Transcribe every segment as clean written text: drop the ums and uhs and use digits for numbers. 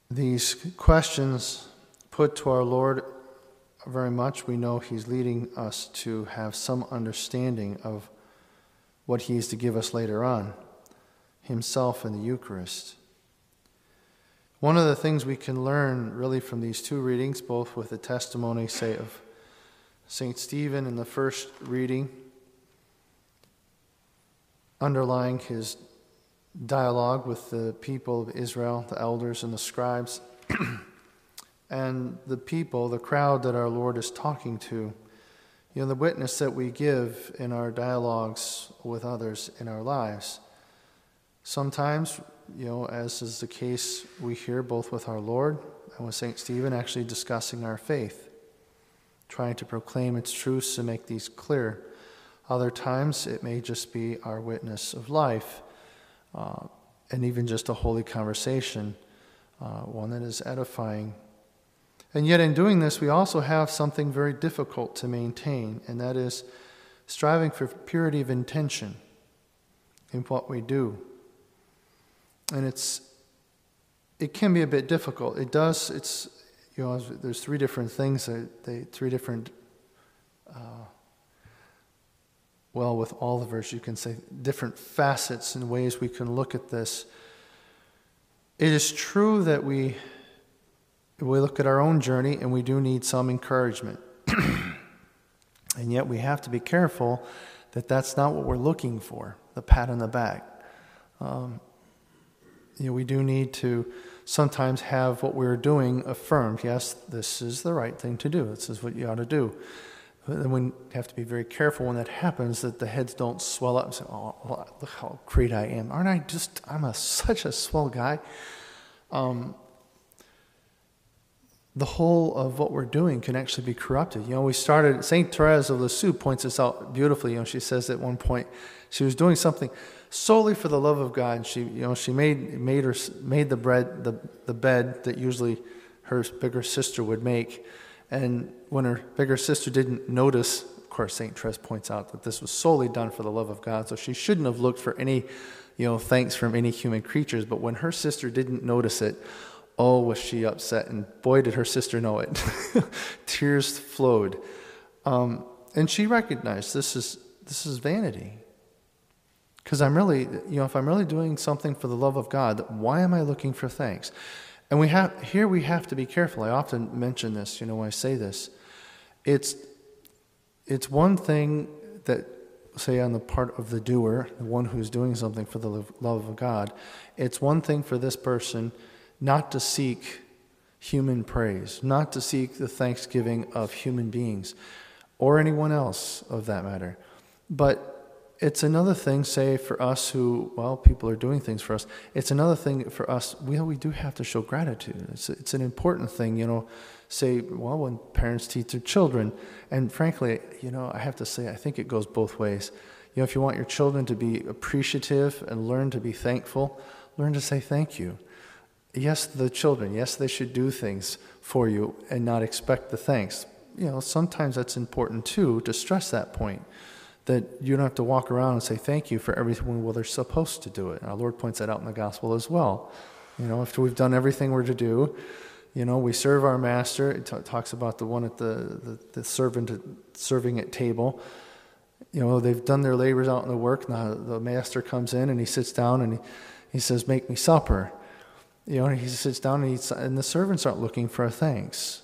these questions put to our Lord very much, we know He's leading us to have some understanding of what He is to give us later on, Himself in the Eucharist. One of the things we can learn really from these two readings, both with the testimony, say, of St. Stephen in the first reading, underlying his dialogue with the people of Israel, the elders and the scribes, and the people, the crowd that our Lord is talking to, the witness that we give in our dialogues with others in our lives. Sometimes, as is the case we hear both with our Lord and with St. Stephen, actually discussing our faith, trying to proclaim its truths and make these clear. Other times, it may just be our witness of life, and even just a holy conversation, one that is edifying. And yet in doing this, we also have something very difficult to maintain, and that is striving for purity of intention in what we do. And it can be a bit difficult. There's three different things, with all the verses, you can say different facets and ways we can look at this. It is true that we look at our own journey and we do need some encouragement. And yet we have to be careful that that's not what we're looking for, the pat on the back. We do need to sometimes have what we're doing affirmed. Yes, this is the right thing to do. This is what you ought to do. But then we have to be very careful when that happens, that the heads don't swell up and say, oh, well, look how great I am. I'm such a swell guy. The whole of what we're doing can actually be corrupted. St. Therese of Lisieux points this out beautifully. She says at one point she was doing something solely for the love of God. And she made the bed that usually her bigger sister would make. And when her bigger sister didn't notice, of course, St. Therese points out that this was solely done for the love of God. So she shouldn't have looked for any, thanks from any human creatures. But when her sister didn't notice it, oh, was she upset, and boy, did her sister know it. Tears flowed. And she recognized this is vanity. Because I'm really, if I'm really doing something for the love of God, why am I looking for thanks? And we have to be careful. I often mention this, when I say this. It's one thing that, say, on the part of the doer, the one who's doing something for the love of God, it's one thing for this person not to seek human praise, not to seek the thanksgiving of human beings, or anyone else of that matter. But it's another thing, say, for us who, people are doing things for us. It's another thing for us, we do have to show gratitude. It's an important thing, say, when parents teach their children. And frankly, I have to say, I think it goes both ways. If you want your children to be appreciative and learn to be thankful, learn to say thank you. Yes, the children, yes, they should do things for you and not expect the thanks. Sometimes that's important too, to stress that point, that you don't have to walk around and say thank you for everything they're supposed to do it. Our Lord points that out in the gospel as well. After we've done everything we're to do, we serve our master. It talks about the one at the servant serving at table. They've done their labors out in the work. Now the master comes in and he sits down and he says, "Make me supper." He sits down and eats, and the servants aren't looking for a thanks.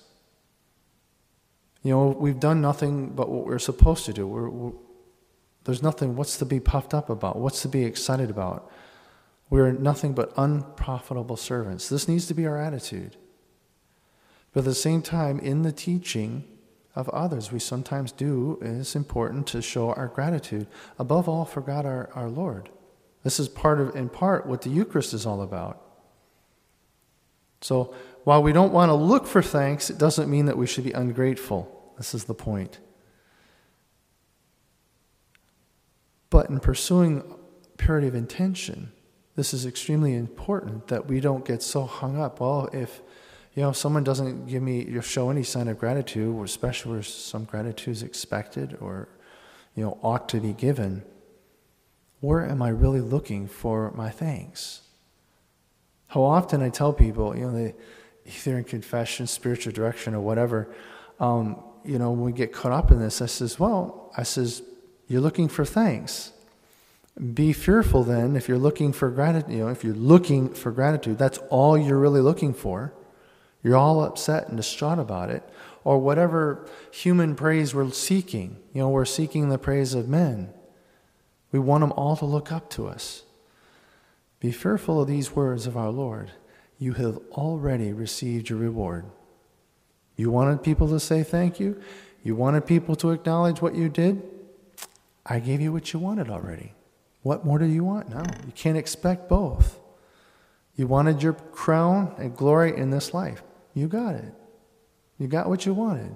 We've done nothing but what we're supposed to do. There's nothing, what's to be puffed up about? What's to be excited about? We're nothing but unprofitable servants. This needs to be our attitude. But at the same time, in the teaching of others, we sometimes do, and it's important to show our gratitude, above all for God our Lord. This is in part what the Eucharist is all about. So while we don't want to look for thanks, it doesn't mean that we should be ungrateful. This is the point. But in pursuing purity of intention, this is extremely important that we don't get so hung up. If someone doesn't show any sign of gratitude, or especially where some gratitude is expected or ought to be given, where am I really looking for my thanks? How often I tell people, they either in confession, spiritual direction, or whatever, when we get caught up in this, I says, you're looking for thanks. Be fearful then if you're looking for gratitude. If you're looking for gratitude, that's all you're really looking for. You're all upset and distraught about it, or whatever human praise we're seeking. We're seeking the praise of men. We want them all to look up to us. Be fearful of these words of our Lord. You have already received your reward. You wanted people to say thank you? You wanted people to acknowledge what you did? I gave you what you wanted already. What more do you want now? You can't expect both. You wanted your crown and glory in this life. You got it. You got what you wanted.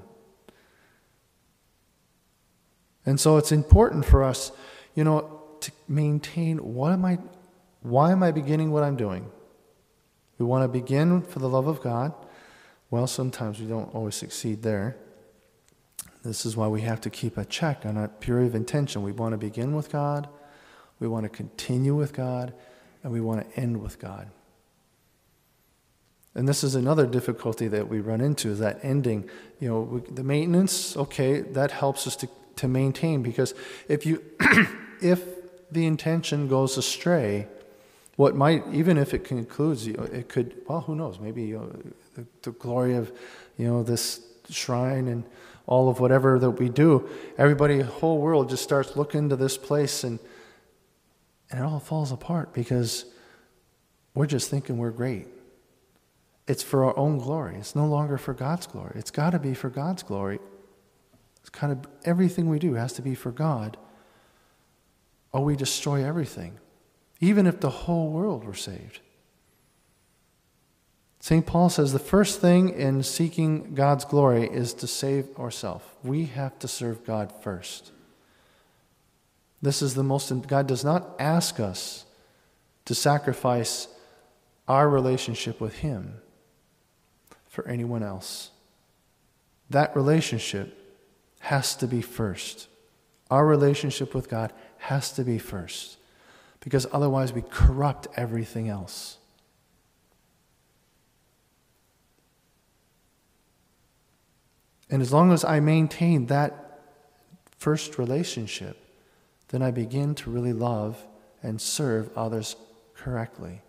And so it's important for us, to maintain why am I beginning what I'm doing? We want to begin for the love of God. Well, sometimes we don't always succeed there. This is why we have to keep a check on our purity of intention. We want to begin with God, we want to continue with God, and we want to end with God. And this is another difficulty that we run into, is that ending. The maintenance, okay, that helps us to maintain, because if if the intention goes astray, what might, even if it concludes, it could, well, who knows, maybe the glory of, this shrine and all of whatever that we do, everybody, the whole world just starts looking to this place, and it all falls apart because we're just thinking we're great. It's for our own glory. It's no longer for God's glory. It's got to be for God's glory. It's kind of everything we do has to be for God, or we destroy everything, even if the whole world were saved. St. Paul says the first thing in seeking God's glory is to save ourselves. We have to serve God first. This is the most, God does not ask us to sacrifice our relationship with Him for anyone else. That relationship has to be first. Our relationship with God has to be first, because otherwise we corrupt everything else. And as long as I maintain that first relationship, then I begin to really love and serve others correctly.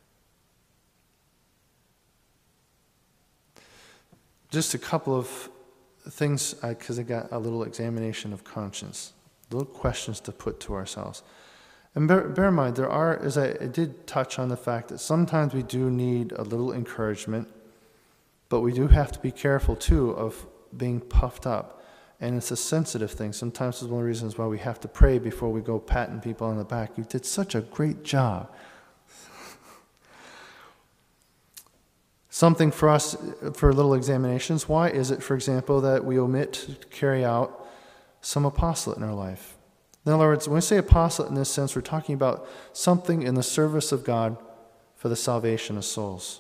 Just a couple of things, because I got a little examination of conscience, little questions to put to ourselves. And bear in mind, there are, as I did touch on the fact that sometimes we do need a little encouragement, but we do have to be careful too of being puffed up. And it's a sensitive thing. Sometimes it's one of the reasons why we have to pray before we go patting people on the back. You did such a great job. Something for us, for little examinations. Why is it, for example, that we omit to carry out some apostolate in our life? In other words, when we say apostolate in this sense, we're talking about something in the service of God for the salvation of souls.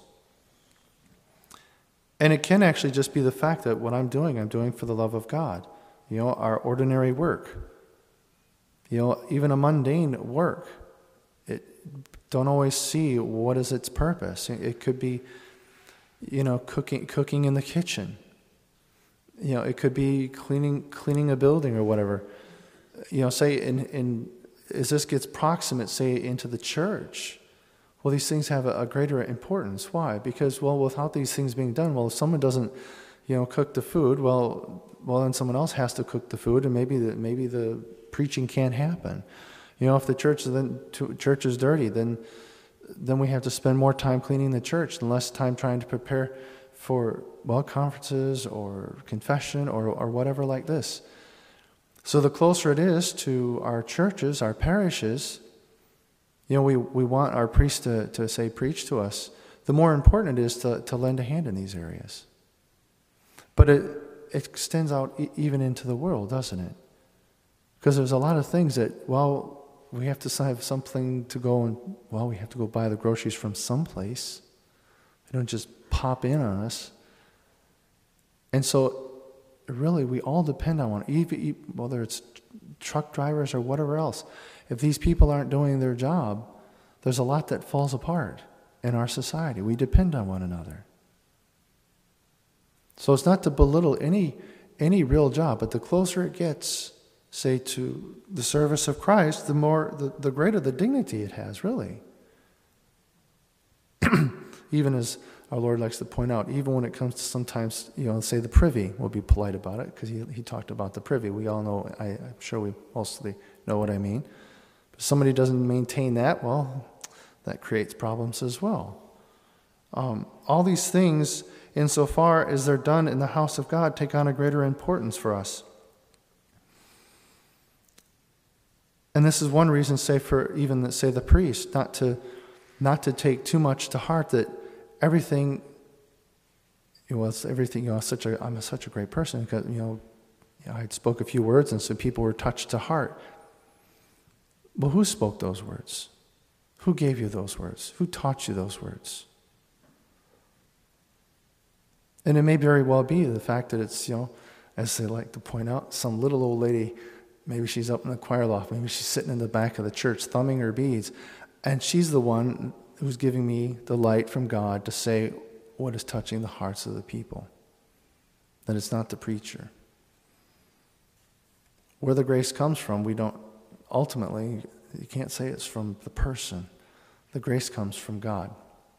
And it can actually just be the fact that what I'm doing for the love of God. Our ordinary work. Even a mundane work. It don't always see what is its purpose. It could be, cooking in the kitchen. It could be cleaning a building or whatever. Say as this gets proximate, say into the church. Well, these things have a greater importance. Why? Because, without these things being done, if someone doesn't, cook the food, then someone else has to cook the food, and maybe the preaching can't happen. If the church is dirty, then we have to spend more time cleaning the church and less time trying to prepare for conferences or confession or whatever like this. So the closer it is to our churches, our parishes, we want our priest to say, preach to us. The more important it is to lend a hand in these areas. But it extends out even into the world, doesn't it? Because there's a lot of things that, we have to have something to go and, we have to go buy the groceries from someplace. They don't just pop in on us. And so, really, we all depend on one, whether it's truck drivers or whatever else. If these people aren't doing their job, there's a lot that falls apart. in our society. We depend on one another. So it's not to belittle any real job, but the closer it gets, say, to the service of Christ, the greater the dignity it has, really. Even as our Lord likes to point out, even when it comes to sometimes, say the privy, we'll be polite about it, because he talked about the privy. We all know, I'm sure we mostly know what I mean. But if somebody doesn't maintain that, well, that creates problems as well. All these things, insofar as they're done in the house of God, take on a greater importance for us. And this is one reason, say, for even, the priest, not to take too much to heart that everything, I'm such a great person, because, I spoke a few words and so people were touched to heart. Well, who spoke those words? Who gave you those words? Who taught you those words? And it may very well be the fact that it's, as they like to point out, some little old lady, maybe she's up in the choir loft, maybe she's sitting in the back of the church thumbing her beads, and she's the one who's giving me the light from God to say what is touching the hearts of the people. That it's not the preacher. Where the grace comes from, ultimately, you can't say it's from the person. The grace comes from God.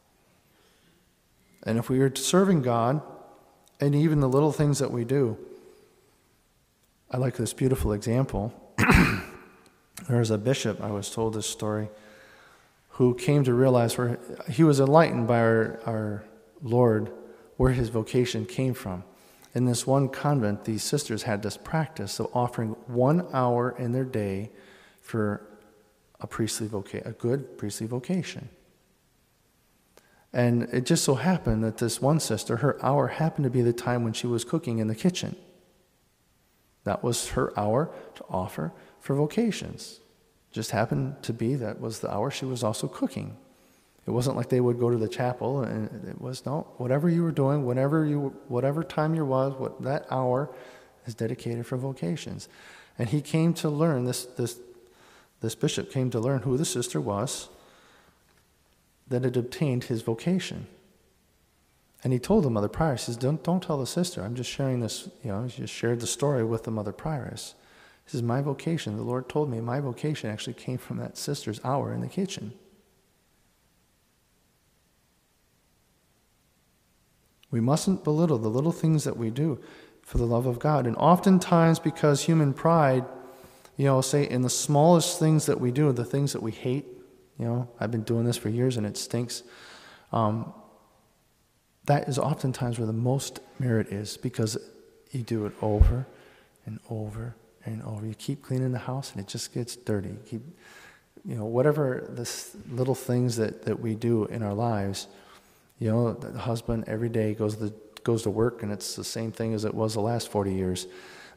And if we are serving God, and even the little things that we do, I like this beautiful example. There was a bishop, I was told this story, who came to realize where he was enlightened by our Lord, where his vocation came from. In this one convent, these sisters had this practice of offering 1 hour in their day for a good priestly vocation. And it just so happened that this one sister, her hour happened to be the time when she was cooking in the kitchen. That was her hour to offer for vocations. Just happened to be that was the hour she was also cooking. It wasn't like they would go to the chapel, and it was, no, whatever you were doing, whatever time you was, that hour is dedicated for vocations. And he came to learn, this bishop came to learn who the sister was that had obtained his vocation. And he told the mother prioress, he says, don't tell the sister, I'm just sharing this, he just shared the story with the mother prioress. He says, my vocation, the Lord told me, my vocation actually came from that sister's hour in the kitchen. We mustn't belittle the little things that we do for the love of God. And oftentimes, because human pride, say in the smallest things that we do, the things that we hate, I've been doing this for years and it stinks. That is oftentimes where the most merit is, because you do it over and over and over. You keep cleaning the house and it just gets dirty. You keep, whatever the little things that we do in our lives. The husband every day goes to work and it's the same thing as it was the last 40 years.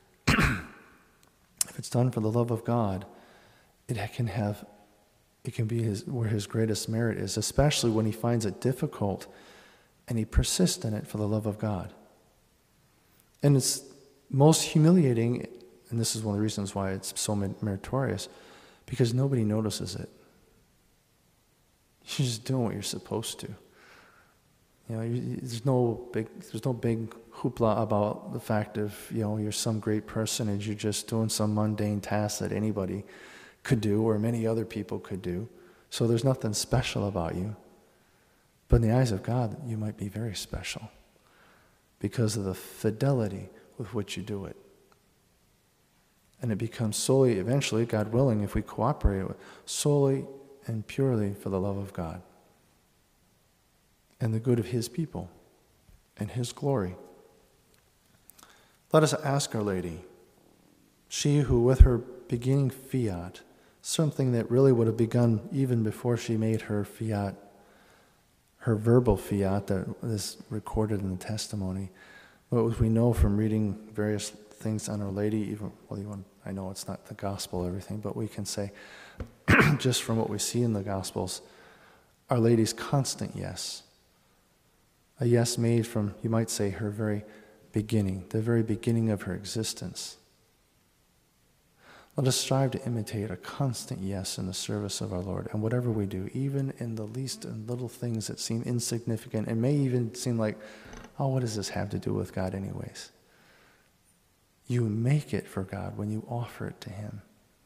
If it's done for the love of God, it can be where his greatest merit is, especially when he finds it difficult and he persists in it for the love of God. And it's most humiliating, and this is one of the reasons why it's so meritorious, because nobody notices it. You're just doing what you're supposed to. There's no big hoopla about the fact of, you're some great person and you're just doing some mundane task that anybody could do or many other people could do. So there's nothing special about you. But in the eyes of God, you might be very special because of the fidelity with which you do it. And it becomes solely, eventually, God willing, if we cooperate, solely and purely for the love of God and the good of his people and his glory. Let us ask Our Lady, she who with her beginning fiat, something that really would have begun even before she made her fiat, her verbal fiat that is recorded in the testimony, but we know from reading various things on Our Lady, even I know it's not the gospel, everything, but we can say, just from what we see in the Gospels, Our Lady's constant yes. A yes made from, you might say, her very beginning, the very beginning of her existence. Let us strive to imitate a constant yes in the service of our Lord. And whatever we do, even in the least and little things that seem insignificant, and may even seem like, oh, what does this have to do with God anyways? You make it for God when you offer it to him.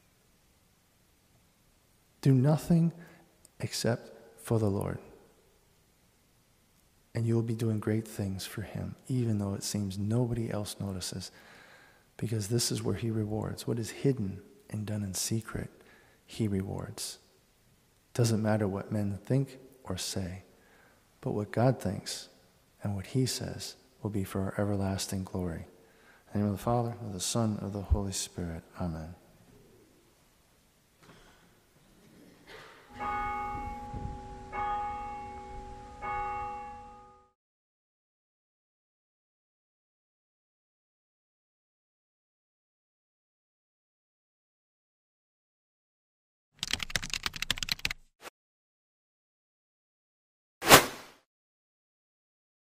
Do nothing except for the Lord. And you will be doing great things for him, even though it seems nobody else notices. Because this is where he rewards. What is hidden and done in secret, he rewards. Doesn't matter what men think or say, but what God thinks and what he says will be for our everlasting glory. In the name of the Father, of the Son, of the Holy Spirit. Amen.